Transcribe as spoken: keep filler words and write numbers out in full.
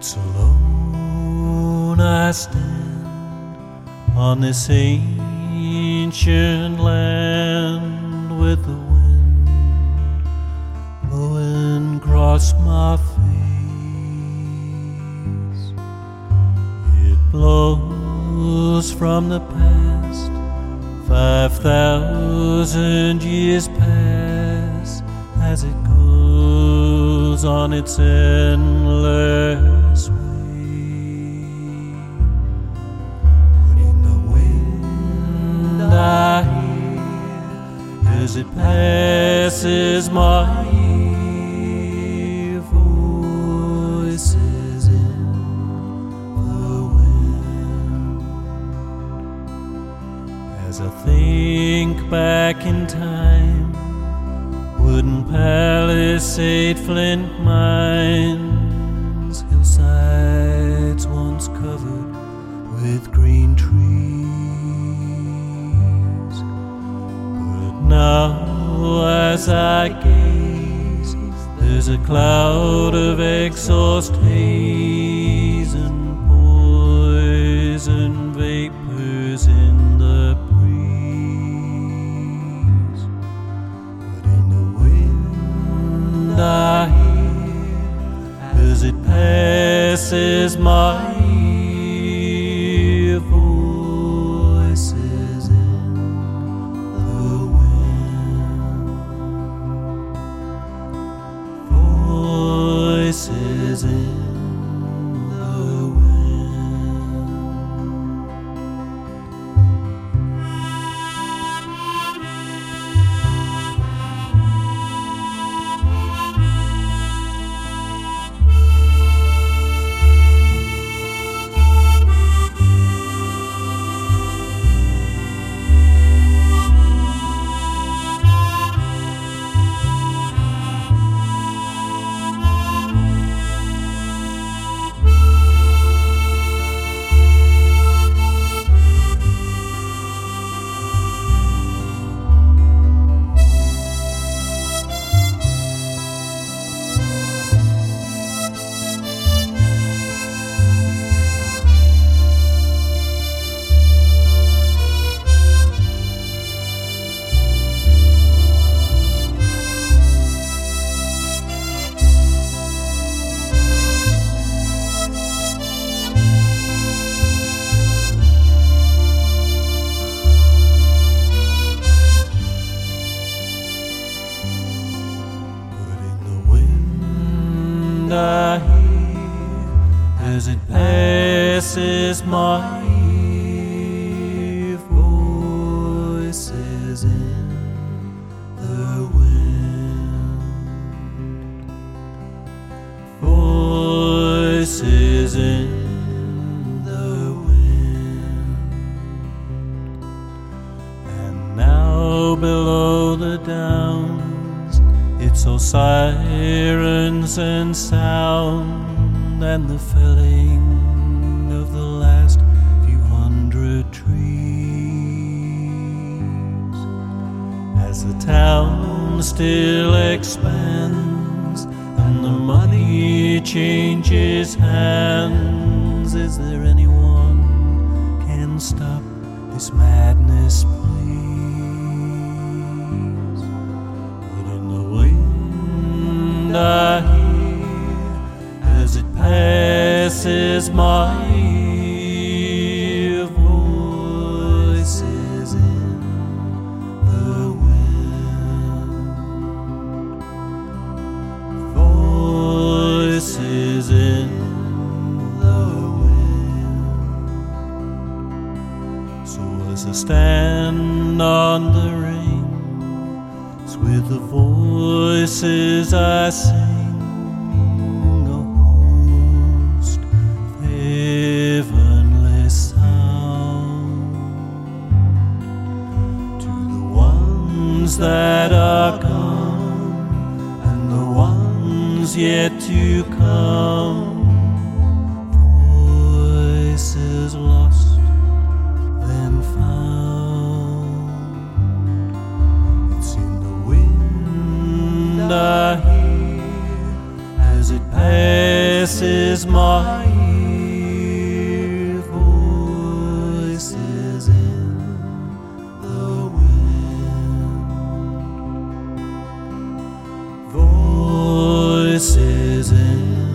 It's alone I stand on this ancient land, with the wind blowing across my face. It blows from the past, five thousand years pass as it goes on its endless way. But in the wind I hear, as it passes my ear, voices in the wind. As I think back in time, wooden palisade, flint mines, hillsides once covered with green trees. But now as I gaze, there's a cloud of exhaust haze and poison vapors in the breeze. But in the wind I hear, as it passes my ear, voices in the wind, voices in the wind. I hear, as it passes my ear, voices in the wind, voices in the wind. And now below the downs, it's all sirens and sound, and the felling of the last few hundred trees. As the town still expands and the money changes hands, is there anyone can stop this madness, please? I hear, as it passes my ear, voices in the wind, voices in the wind. So as I stand on the ring, with the voices I sing, a host of heavenly sound, to the ones that are gone and the ones yet to come, voices lost then found. It's in the wind I hear, as it passes This is my ear, voices in the wind, voices in